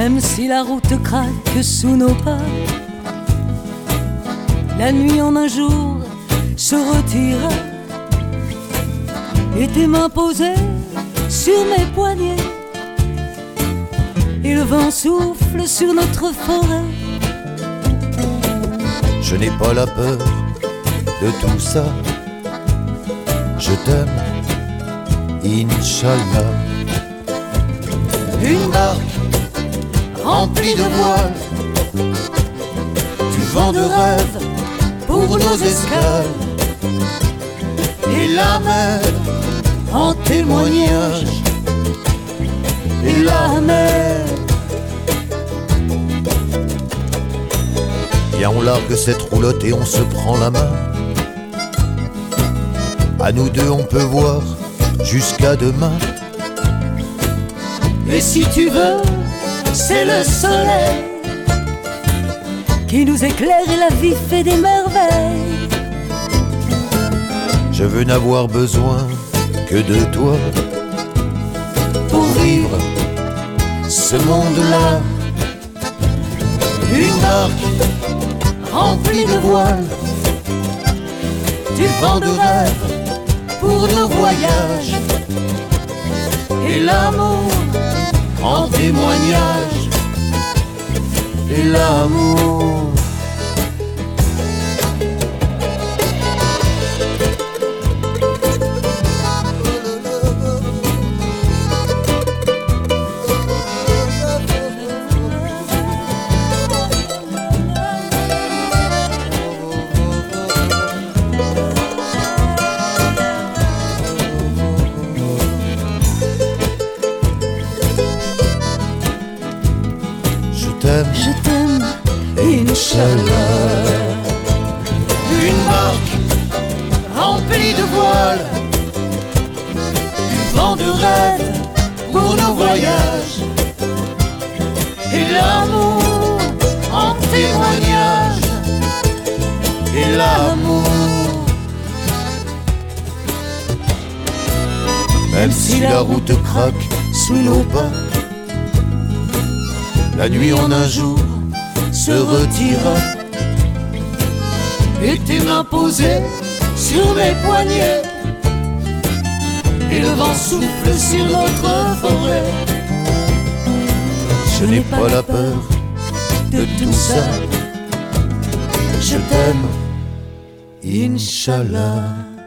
Même si la route craque sous nos pas, la nuit en un jour se retira et tes mains posées sur mes poignets, et le vent souffle sur notre forêt. Je n'ai pas la peur de tout ça. Je t'aime, Inch'Allah. Une barque remplie de voiles, du vent de rêve pour nos escales, et la mer en témoignage, et la mer. Viens, on largue cette roulotte et on se prend la main. À nous deux on peut voir jusqu'à demain. Et si tu veux, c'est le soleil qui nous éclaire et la vie fait des merveilles. Je veux n'avoir besoin que de toi pour vivre ce monde-là. Une barque remplie de voiles, du vent de rêve pour nos voyages, et l'amour en témoignage, et l'amour. Je t'aime, Inch'Allah. Une barque remplie de voiles, du vent de rêve pour nos voyages, et l'amour en témoignage, et l'amour. Même si la route craque sous nos pas, la nuit en un jour se retira, et tes mains posées sur mes poignets, et le vent souffle sur notre forêt. je n'ai pas la peur de tout ça. Je t'aime, Inch'Allah.